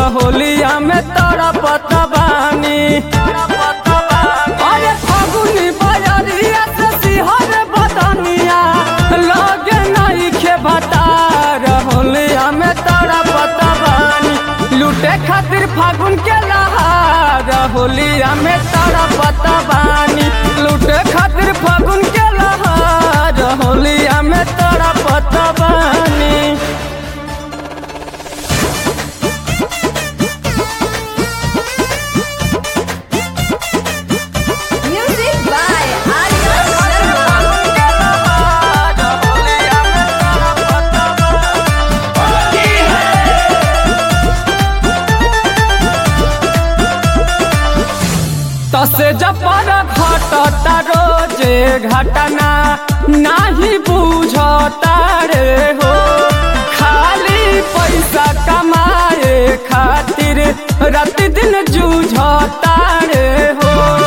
होलिया में तड़पत बानी। अरे फागुनी बजरिया से सिहर बदनिया लगे नइखे भतार होलिया में तड़पत बानी। लूटे खातिर फागुन के लहार होलिया में तड़पत बानी। लूटे खातिर फागुन के लहार होलिया में तड़पत बानी। Music by Arya Sharma. तसे जपर घटता रोजे घटना नाही बुझता रे हो। खाली पैसा कमाए खातिर रात दिन जूझता रे हो।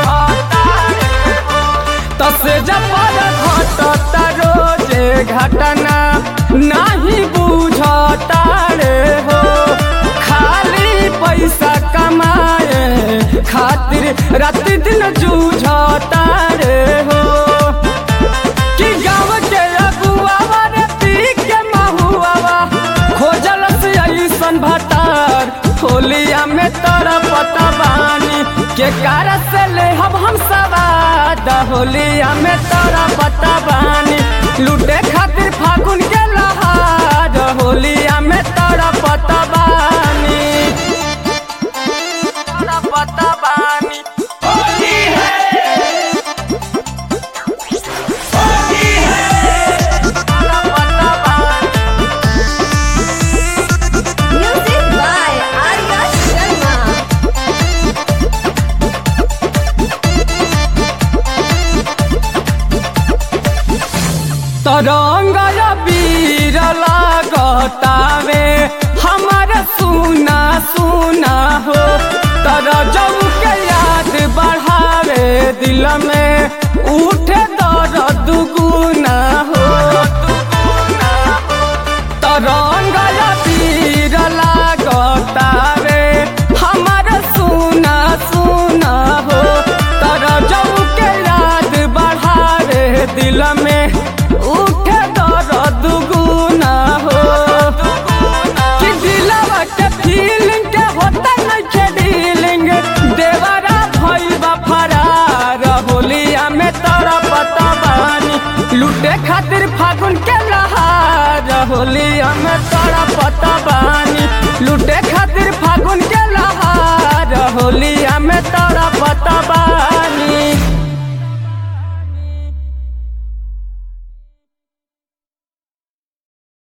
तसे जपर घटता रोजे घटना नाही बुझता रे हो। खाली पैसा कमाए खातिर रात दिन जूझता रे हो। कि गाँव के अगुआवा रे पी के महुआवा खोजल से ऐसन भतार होलिया में तड़पत बानी। के कार से ले हम सवाद होलिया में तड़पत बानी। लूटे खातिर फागुन के लहार होलिया में तड़पत बानी। तड़पत बानी। Music by Arya Sharma. तरंग बीर लागतावे हमार सुना सुना हो। तर जब के याद बढ़ावे दिल में उठे दर्द गुना हो। तरंग बीर लागतावे हमार सुना सुना हो। तर जब के याद बढ़ावे दिल में उठे दर्द गुना हो। कि दिलवा के फीलिंग के होता नइखे डीलिंग देवरा भइबा फरार होलिया में तड़पत बानी। लूटे खातिर फागुन के लहार होलिया में तड़पत बानी। लूटे